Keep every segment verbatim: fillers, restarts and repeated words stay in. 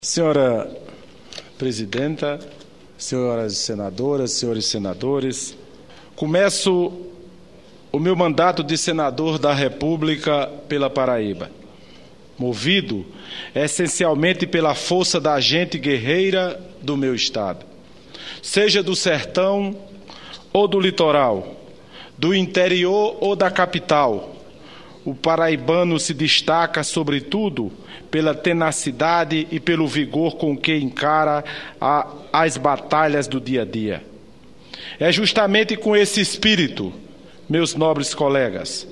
Senhora Presidenta, senhoras senadoras, senhores senadores, começo o meu mandato de senador da República pela Paraíba, movido essencialmente pela força da gente guerreira do meu estado, seja do sertão ou do litoral, do interior ou da capital. O paraibano se destaca, sobretudo, pela tenacidade e pelo vigor com que encara a, as batalhas do dia a dia. É justamente com esse espírito, meus nobres colegas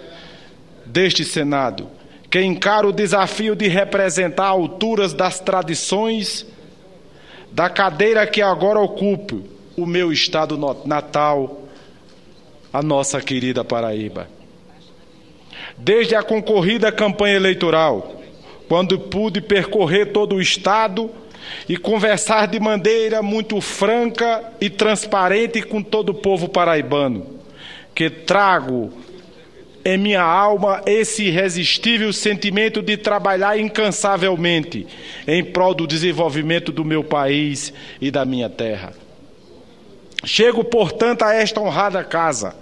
deste Senado, que encara o desafio de representar alturas das tradições da cadeira que agora ocupo o meu estado natal, a nossa querida Paraíba. Desde a concorrida campanha eleitoral, quando pude percorrer todo o estado e conversar de maneira muito franca e transparente com todo o povo paraibano, que trago em minha alma esse irresistível sentimento de trabalhar incansavelmente em prol do desenvolvimento do meu país e da minha terra. Chego, portanto, a esta honrada casa,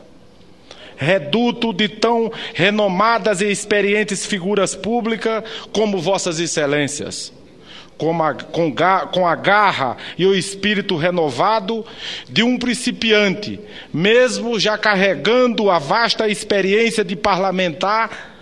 reduto de tão renomadas e experientes figuras públicas como vossas excelências, com a, com, com a garra e o espírito renovado de um principiante, mesmo já carregando a vasta experiência de parlamentar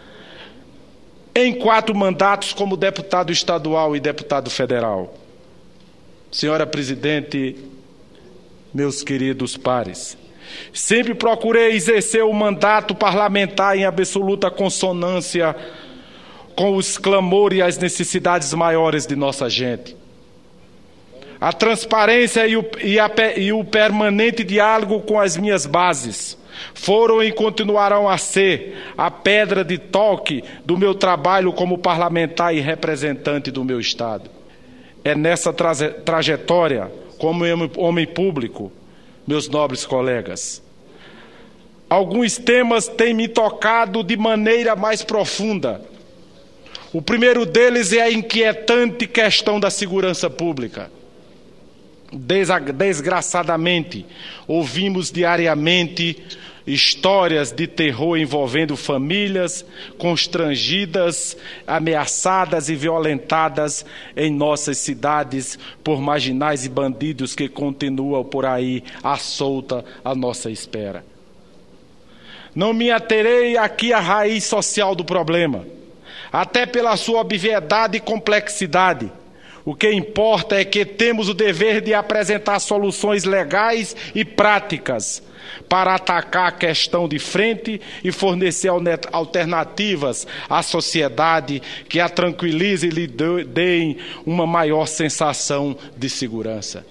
em quatro mandatos como deputado estadual e deputado federal. Senhora Presidente, meus queridos pares, sempre procurei exercer o mandato parlamentar em absoluta consonância com os clamores e as necessidades maiores de nossa gente. A transparência e o, e, a, e o permanente diálogo com as minhas bases foram e continuarão a ser a pedra de toque do meu trabalho como parlamentar e representante do meu Estado. É nessa traje, trajetória, como homem público, meus nobres colegas, alguns temas têm me tocado de maneira mais profunda. O primeiro deles é a inquietante questão da segurança pública. Desgraçadamente, ouvimos diariamente histórias de terror envolvendo famílias constrangidas, ameaçadas e violentadas em nossas cidades por marginais e bandidos que continuam por aí à solta à nossa espera. Não me aterei aqui à raiz social do problema, até pela sua obviedade e complexidade. O que importa é que temos o dever de apresentar soluções legais e práticas para atacar a questão de frente e fornecer alternativas à sociedade que a tranquilize e lhe deem uma maior sensação de segurança.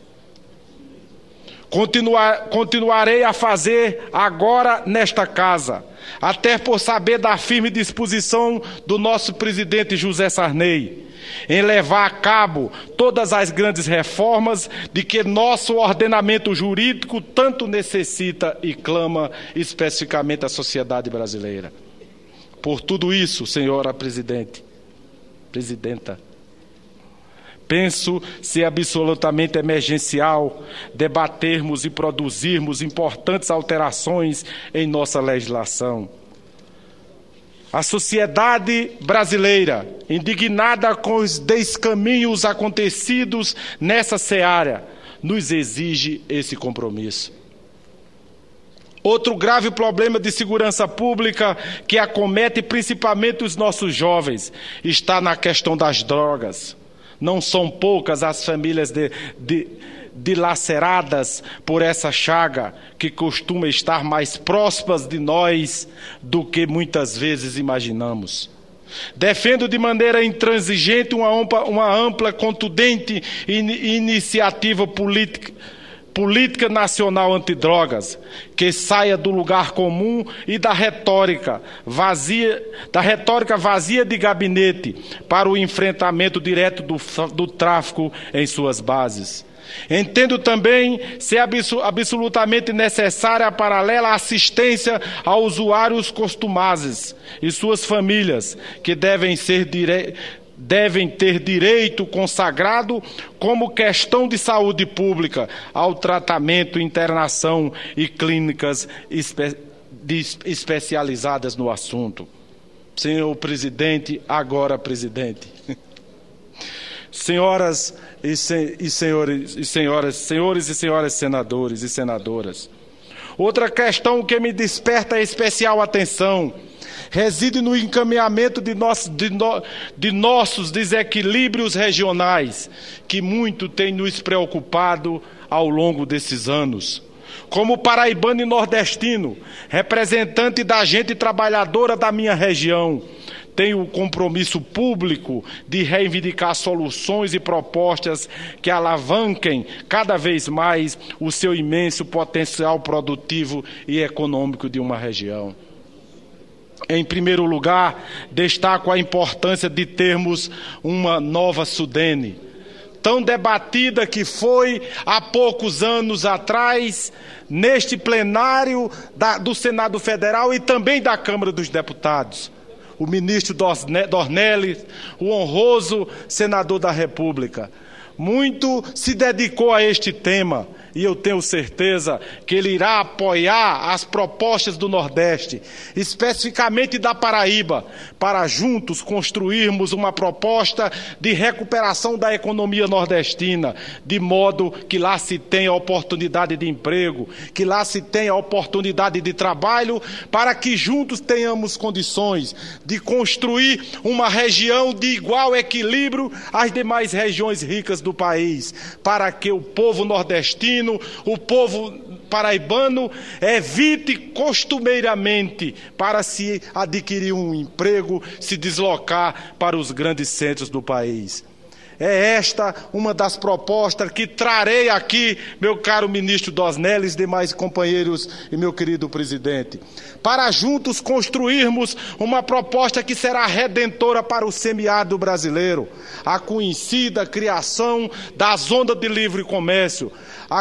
Continuar, continuarei a fazer agora nesta casa, até por saber da firme disposição do nosso presidente José Sarney em levar a cabo todas as grandes reformas de que nosso ordenamento jurídico tanto necessita e clama especificamente a sociedade brasileira. Por tudo isso, senhora Presidente, Presidenta, penso ser absolutamente emergencial debatermos e produzirmos importantes alterações em nossa legislação. A sociedade brasileira, indignada com os descaminhos acontecidos nessa seara, nos exige esse compromisso. Outro grave problema de segurança pública que acomete principalmente os nossos jovens está na questão das drogas. Não são poucas as famílias de, de, dilaceradas por essa chaga que costuma estar mais próximas de nós do que muitas vezes imaginamos. Defendo de maneira intransigente uma ampla, uma ampla contundente in, iniciativa política, política nacional antidrogas, que saia do lugar comum e da retórica vazia, da retórica vazia de gabinete para o enfrentamento direto do, do tráfico em suas bases. Entendo também ser absolutamente necessária a paralela assistência a usuários costumazes e suas famílias, que devem ser dire... devem ter direito consagrado como questão de saúde pública ao tratamento, internação e clínicas espe- especializadas no assunto. Senhor presidente, agora presidente. Senhoras e, sen- e senhores, e senhoras, senhores e senhoras senadores e senadoras, outra questão que me desperta especial atenção reside no encaminhamento de, nosso, de, no, de nossos desequilíbrios regionais, que muito tem nos preocupado ao longo desses anos. Como paraibano e nordestino, representante da gente trabalhadora da minha região, tenho o compromisso público de reivindicar soluções e propostas que alavanquem cada vez mais o seu imenso potencial produtivo e econômico de uma região. Em primeiro lugar, destaco a importância de termos uma nova Sudene, tão debatida que foi há poucos anos atrás, neste plenário da, do Senado Federal e também da Câmara dos Deputados. O ministro Dornelles, o honroso senador da República, muito se dedicou a este tema, e eu tenho certeza que ele irá apoiar as propostas do Nordeste, especificamente da Paraíba, para juntos construirmos uma proposta de recuperação da economia nordestina, de modo que lá se tenha oportunidade de emprego, que lá se tenha oportunidade de trabalho, para que juntos tenhamos condições de construir uma região de igual equilíbrio às demais regiões ricas do país, para que o povo nordestino, o povo paraibano evite costumeiramente, para se adquirir um emprego, se deslocar para os grandes centros do país. É esta uma das propostas que trarei aqui, meu caro ministro Dornelles, demais companheiros e meu querido presidente, para juntos construirmos uma proposta que será redentora para o semiárido brasileiro, a conhecida criação da Zona de Livre Comércio,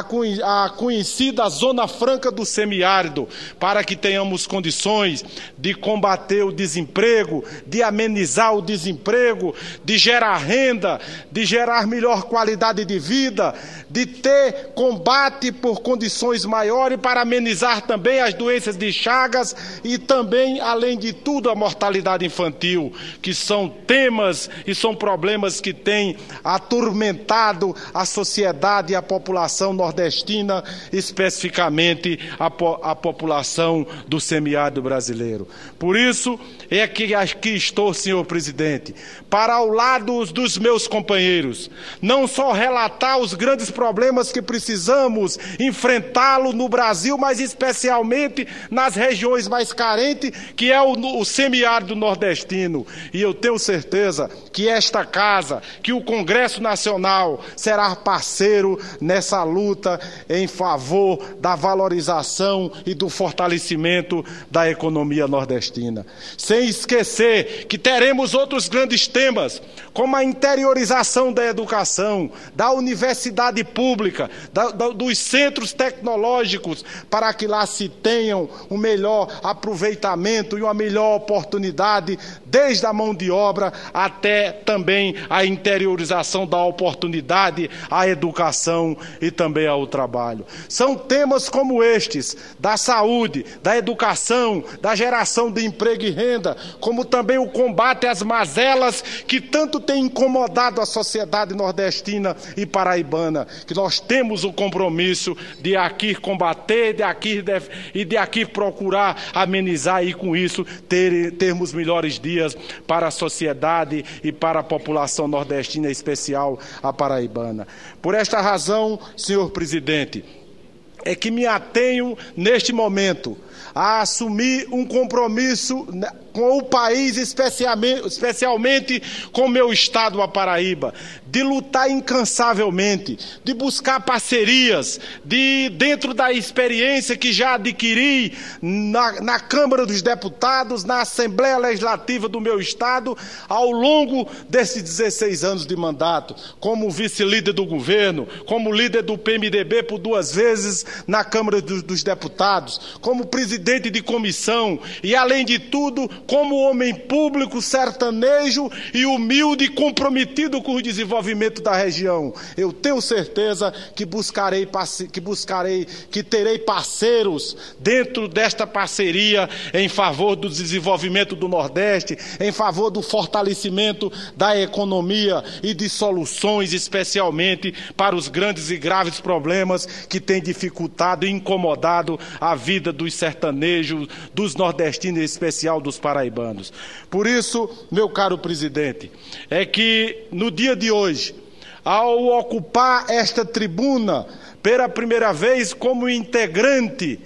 a conhecida Zona Franca do Semiárido, para que tenhamos condições de combater o desemprego, de amenizar o desemprego, de gerar renda, de gerar melhor qualidade de vida, de ter combate por condições maiores para amenizar também as doenças de Chagas e também, além de tudo, a mortalidade infantil, que são temas e são problemas que têm atormentado a sociedade e a população nordestina, especificamente a, po a população do semiárido brasileiro. Por isso é que aqui estou, senhor presidente, para ao lado dos meus companheiros, não só relatar os grandes problemas que precisamos enfrentá-lo no Brasil, mas especialmente nas regiões mais carentes, que é o, o semiárido nordestino. E eu tenho certeza que esta casa, que o Congresso Nacional será parceiro nessa luta em favor da valorização e do fortalecimento da economia nordestina. Sem esquecer que teremos outros grandes temas, como a interiorização da educação, da universidade pública, da, da, dos centros tecnológicos, para que lá se tenham um melhor aproveitamento e uma melhor oportunidade, desde a mão de obra até também a interiorização da oportunidade, à educação e também ao trabalho. São temas como estes, da saúde, da educação, da geração de emprego e renda, como também o combate às mazelas que tanto tem incomodado a sociedade nordestina e paraibana, que nós temos o compromisso de aqui combater de aqui def... e de aqui procurar amenizar e com isso ter, termos melhores dias para a sociedade e para a população nordestina, em especial a paraibana. Por esta razão, senhor presidente, é que me atenho neste momento a assumir um compromisso com o país, especialmente, especialmente com o meu estado, a Paraíba, de lutar incansavelmente, de buscar parcerias, de, dentro da experiência que já adquiri na, na Câmara dos Deputados, na Assembleia Legislativa do meu estado, ao longo desses dezesseis anos de mandato, como vice-líder do governo, como líder do P M D B por duas vezes na Câmara dos, dos Deputados, como presidente de comissão e, além de tudo, como homem público, sertanejo e humilde e comprometido com o desenvolvimento da região. Eu tenho certeza que buscarei, que buscarei, que terei parceiros dentro desta parceria em favor do desenvolvimento do Nordeste, em favor do fortalecimento da economia e de soluções, especialmente para os grandes e graves problemas que têm dificultado e incomodado a vida dos sertanejos, dos nordestinos, em especial dos paraibanos. Por isso, meu caro presidente, é que no dia de hoje, ao ocupar esta tribuna pela primeira vez como integrante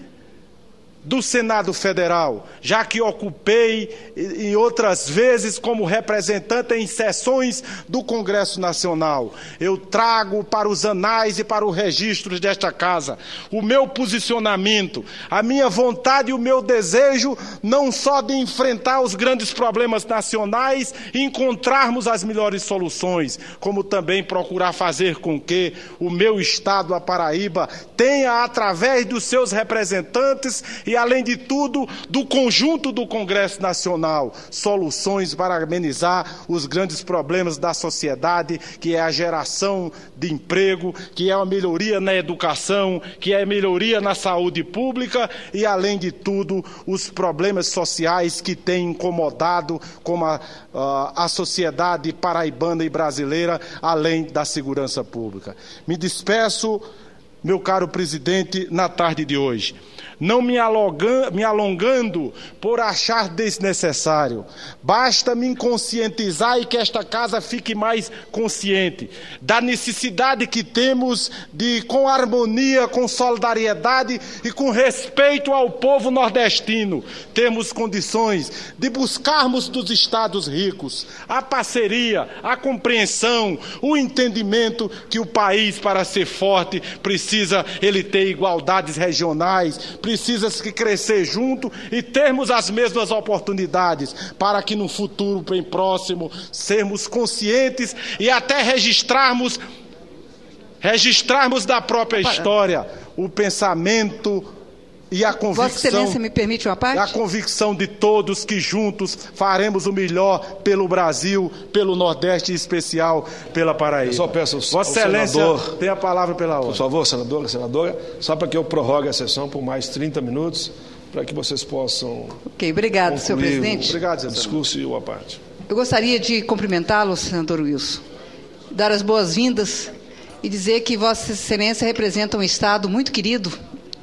do Senado Federal, já que ocupei em outras vezes como representante em sessões do Congresso Nacional, eu trago para os anais e para os registros desta casa o meu posicionamento, a minha vontade e o meu desejo, não só de enfrentar os grandes problemas nacionais e encontrarmos as melhores soluções, como também procurar fazer com que o meu estado, a Paraíba, tenha, através dos seus representantes e, além de tudo, do conjunto do Congresso Nacional, soluções para amenizar os grandes problemas da sociedade, que é a geração de emprego, que é a melhoria na educação, que é a melhoria na saúde pública e, além de tudo, os problemas sociais que têm incomodado como a, a, a sociedade paraibana e brasileira, além da segurança pública. Me despeço, meu caro presidente, na tarde de hoje, não me, alonga, me alongando por achar desnecessário. Basta me conscientizar e que esta casa fique mais consciente da necessidade que temos de, com harmonia, com solidariedade e com respeito ao povo nordestino, termos condições de buscarmos dos estados ricos a parceria, a compreensão, o entendimento que o país, para ser forte, precisa ele ter igualdades regionais, precisa se crescer junto e termos as mesmas oportunidades para que no futuro bem próximo sermos conscientes e até registrarmos, registrarmos da própria história o pensamento e a convicção. Vossa Excelência, me permite uma parte? A convicção de todos que juntos faremos o melhor pelo Brasil, pelo Nordeste e em especial pela Paraíba. Eu só peço ao, Vossa ao Excelência senador, tem a palavra pela ordem. Por favor, senadora, senadora, só para que eu prorrogue a sessão por mais trinta minutos, para que vocês possam. Ok, obrigado, senhor presidente. Obrigado, o discurso e o à parte. Eu gostaria de cumprimentá-lo, senador Wilson, dar as boas-vindas e dizer que Vossa Excelência representa um estado muito querido,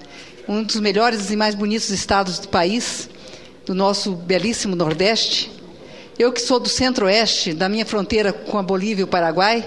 um dos melhores e mais bonitos estados do país, do nosso belíssimo Nordeste. Eu que sou do Centro-Oeste, da minha fronteira com a Bolívia e o Paraguai,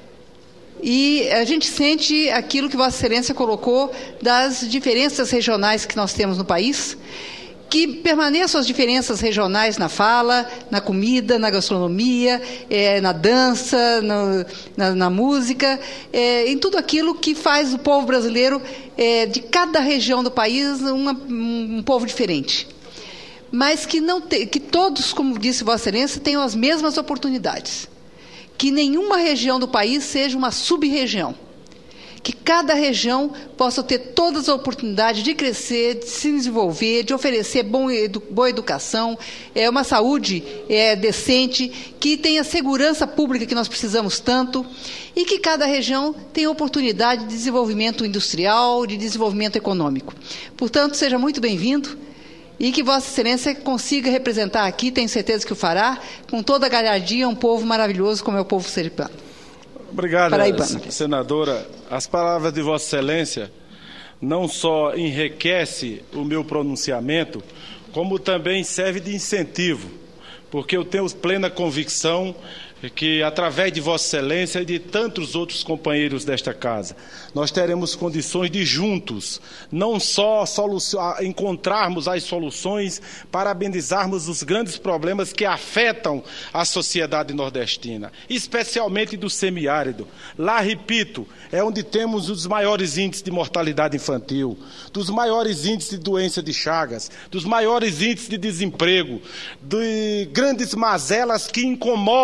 e a gente sente aquilo que Vossa Excelência colocou das diferenças regionais que nós temos no país, que permaneçam as diferenças regionais na fala, na comida, na gastronomia, é, na dança, no, na, na música, é, em tudo aquilo que faz o povo brasileiro, é, de cada região do país, uma, um, um povo diferente. Mas que, não te, que todos, como disse Vossa Excelência, tenham as mesmas oportunidades. Que nenhuma região do país seja uma sub-região. Que cada região possa ter todas as oportunidades de crescer, de se desenvolver, de oferecer bom edu, boa educação, é, uma saúde é, decente, que tenha segurança pública que nós precisamos tanto, e que cada região tenha oportunidade de desenvolvimento industrial, de desenvolvimento econômico. Portanto, seja muito bem-vindo e que Vossa Excelência consiga representar aqui, tenho certeza que o fará, com toda a galhardia, um povo maravilhoso como é o povo sergipano. Obrigado, Paraibano. senadora. As palavras de Vossa Excelência não só enriquecem o meu pronunciamento, como também serve de incentivo, porque eu tenho plena convicção que, através de Vossa Excelência e de tantos outros companheiros desta casa, nós teremos condições de juntos, não só encontrarmos as soluções para amenizarmos os grandes problemas que afetam a sociedade nordestina, especialmente do semiárido. Lá, repito, é onde temos os maiores índices de mortalidade infantil, dos maiores índices de doença de Chagas, dos maiores índices de desemprego, de grandes mazelas que incomodam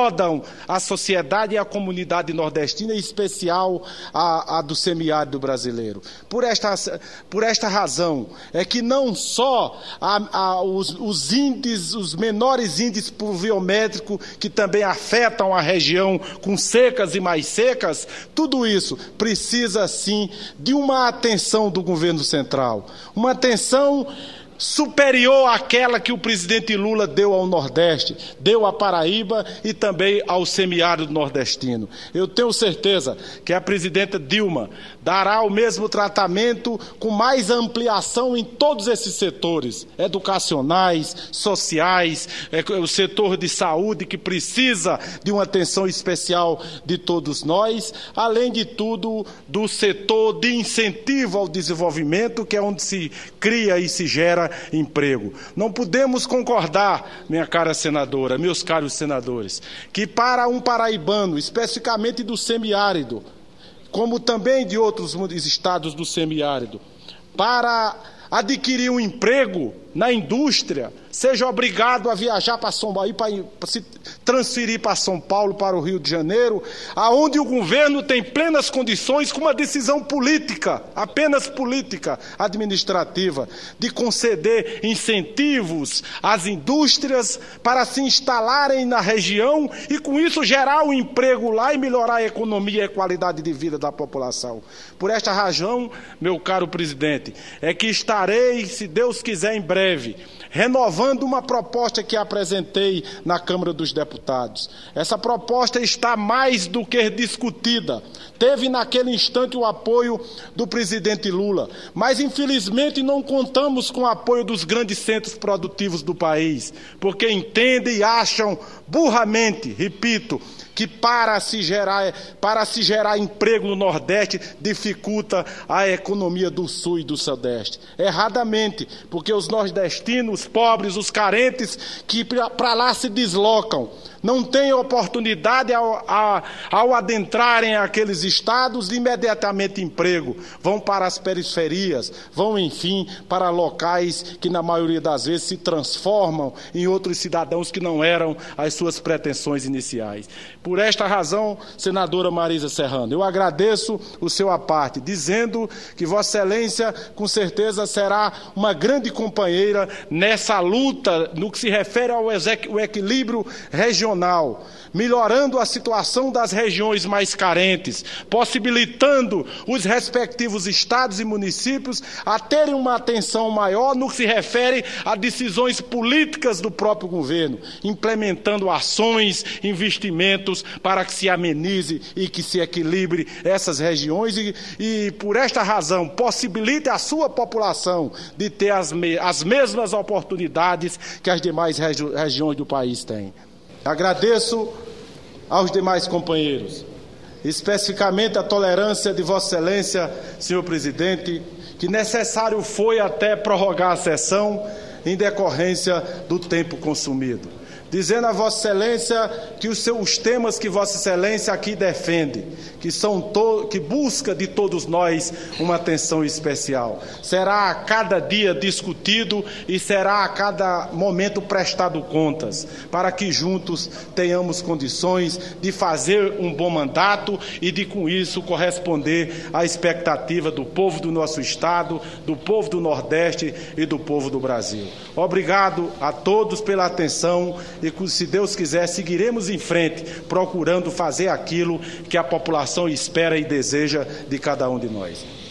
à sociedade e à comunidade nordestina, em especial a, a do semiárido brasileiro. Por esta, por esta razão é que não só a, a, os, os índices, os menores índices pluviométricos que também afetam a região com secas e mais secas, tudo isso precisa sim de uma atenção do governo central, uma atenção superior àquela que o presidente Lula deu ao Nordeste, deu à Paraíba e também ao semiárido nordestino. Eu tenho certeza que a presidenta Dilma dará o mesmo tratamento com mais ampliação em todos esses setores, educacionais, sociais, o setor de saúde que precisa de uma atenção especial de todos nós, além de tudo do setor de incentivo ao desenvolvimento, que é onde se cria e se gera emprego. Não podemos concordar, minha cara senadora, meus caros senadores, que para um paraibano, especificamente do semiárido, como também de outros estados do semiárido, para adquirir um emprego na indústria, seja obrigado a viajar para São Paulo, para se transferir para São Paulo, para o Rio de Janeiro, aonde o governo tem plenas condições, com uma decisão política, apenas política, administrativa, de conceder incentivos às indústrias para se instalarem na região e com isso gerar um emprego lá e melhorar a economia e a qualidade de vida da população. Por esta razão, meu caro presidente, é que estarei, se Deus quiser, em breve, renovando uma proposta que apresentei na Câmara dos Deputados. Essa proposta está mais do que discutida. Teve naquele instante o apoio do presidente Lula, mas infelizmente não contamos com o apoio dos grandes centros produtivos do país, porque entendem e acham burramente, repito, que para se gerar, para se gerar emprego no Nordeste dificulta a economia do Sul e do Sudeste. Erradamente, porque os nordestinos, os pobres, os carentes que para lá se deslocam, não têm oportunidade ao, ao, ao adentrarem aqueles estados de imediatamente emprego, vão para as periferias, vão, enfim, para locais que na maioria das vezes se transformam em outros cidadãos que não eram as suas pretensões iniciais. Por esta razão, senadora Marisa Serrano, eu agradeço o seu aparte, dizendo que Vossa Excelência, com certeza, será uma grande companheira nessa luta no que se refere ao equilíbrio regional, melhorando a situação das regiões mais carentes, possibilitando os respectivos estados e municípios a terem uma atenção maior no que se refere a decisões políticas do próprio governo, implementando ações, investimentos para que se amenize e que se equilibre essas regiões e, e por esta razão, possibilite a sua população de ter as, me as mesmas oportunidades que as demais regi regiões do país têm. Agradeço aos demais companheiros, especificamente a tolerância de Vossa Excelência, senhor presidente, que necessário foi até prorrogar a sessão em decorrência do tempo consumido. Dizendo a Vossa Excelência que os, seus, os temas que Vossa Excelência aqui defende, que, são to, que busca de todos nós uma atenção especial, será a cada dia discutido e será a cada momento prestado contas, para que juntos tenhamos condições de fazer um bom mandato e de, com isso, corresponder à expectativa do povo do nosso Estado, do povo do Nordeste e do povo do Brasil. Obrigado a todos pela atenção e, se Deus quiser, seguiremos em frente, procurando fazer aquilo que a população espera e deseja de cada um de nós.